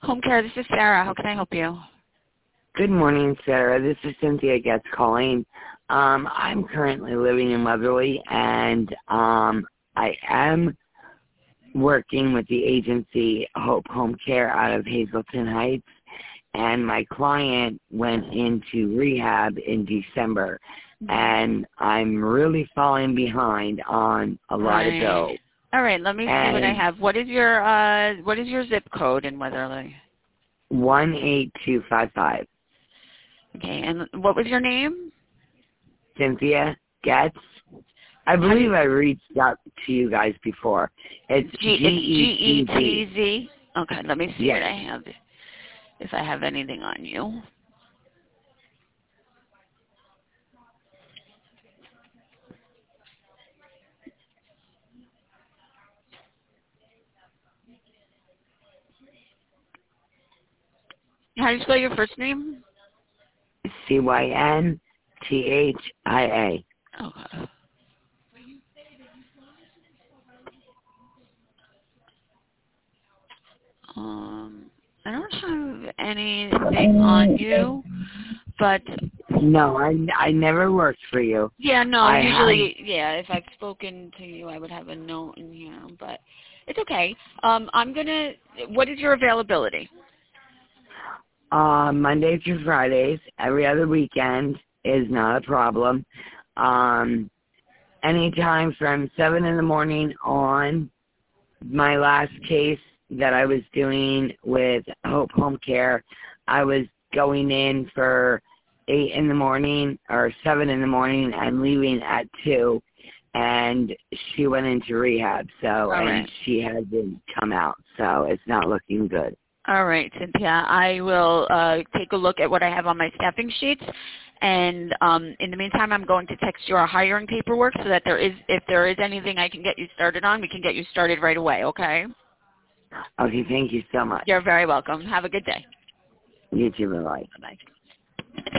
Home care, this is Sarah. How can I help you? Good morning, Sarah. This is Cynthia Getz calling. I'm currently living in Weatherly, and I am working with the agency Hope Home Care out of Hazleton Heights, and my client went into rehab in December, and I'm really falling behind on a lot of bills. All right, let me see what I have. What is your zip code in Weatherly? 18255. Okay, and what was your name? Cynthia Getz. I believe I reached out to you guys before. It's G-E-T-Z. Okay, let me see Yes. what I have, if I have anything on you. How do you spell your first name? Cynthia. Okay. I don't have anything on you, but No, I never worked for you. yeah, no, usually, yeah, if I've spoken to you, I would have a note in here, but it's okay. What is your availability? Monday through Fridays, every other weekend is not a problem. Anytime from 7 in the morning on. My last case that I was doing with Hope Home Care, I was going in for 8 in the morning or 7 in the morning and leaving at 2, and she went into rehab, and she hasn't come out, so it's not looking good. All right, Cynthia. I will take a look at what I have on my staffing sheets, and in the meantime, I'm going to text you our hiring paperwork so that if there is anything I can get you started on, we can get you started right away, okay? Okay, thank you so much. You're very welcome. Have a good day. You too, bye-bye. Bye-bye.